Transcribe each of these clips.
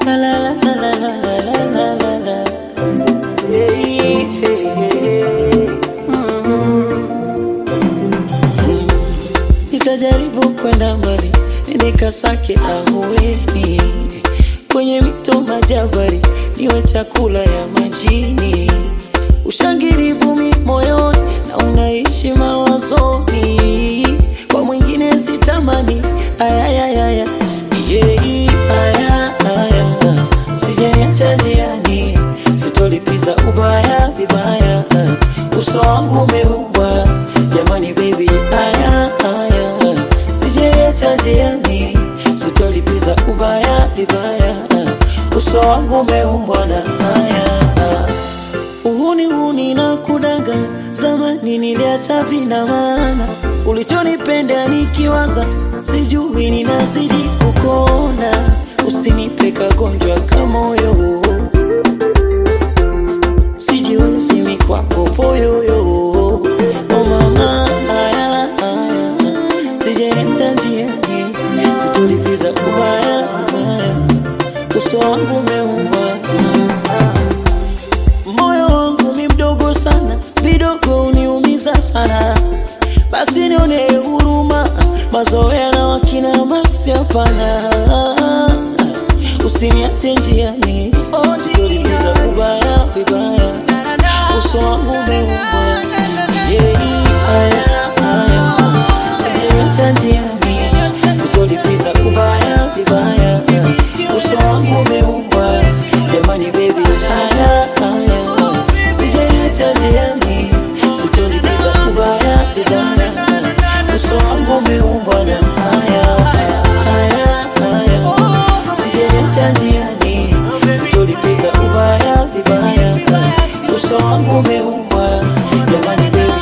La la la la la la la la la. Hey, hey, hey. Nitajaribu kwenda mbali, nikasake ahueni kwenye mito majabari, niwe chakula ya majini. Ushangiribu mi moyoni na unaishi mawazoni, kwa mwingine sitamani. Ayayayaya, ayayaya, sijaniacha njiani, sitolipiza ubaya vibaya. Uso wangu umeumbwa, jamani baby. Ayayaya, sijaniacha njiani, sitolipiza ubaya vibaya. Uso wangu umeumbwa na haya. Uhuni na kudanga, zamani niliacha vina maana. Ulichonipenda nikiwaza, sijui ninazidi kukona. Usinipe kagonjwa kama moyo, sijiwezi mi kwako poyoyo. Oh mama, haya, sijaniacha njiani, sitolipiza ubaya ubaya. Uso wangu umeumbwa, moyo wangu mi mdogo sana, vidogo uniumiza sana. Basi nione huruma, mazoea na wakina Maxi hapana. Usiniache njiani, sitolipiza ubaya vibaya. Uso wangu umeumbwa, sijaniacha njiani, sitolipiza ubaya vibaya. Uso wangu umeumbwa, jamani baby. Sijaniacha njiani, sitolipiza ubaya vibaya. Uso wangu umeumbwa na sijaniacha njiani, sitolipiza ubaya vibaya. Uso wangu umeumbwa, jamani baby.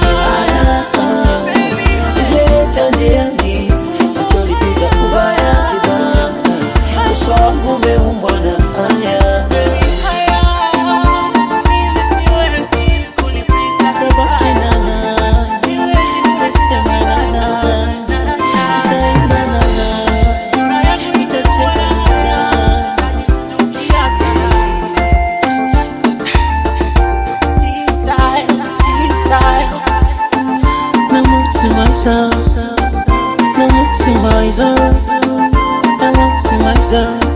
Sijaniacha njiani, sitolipiza ubaya vibaya. Uso wangu umeumbwa na maximizer.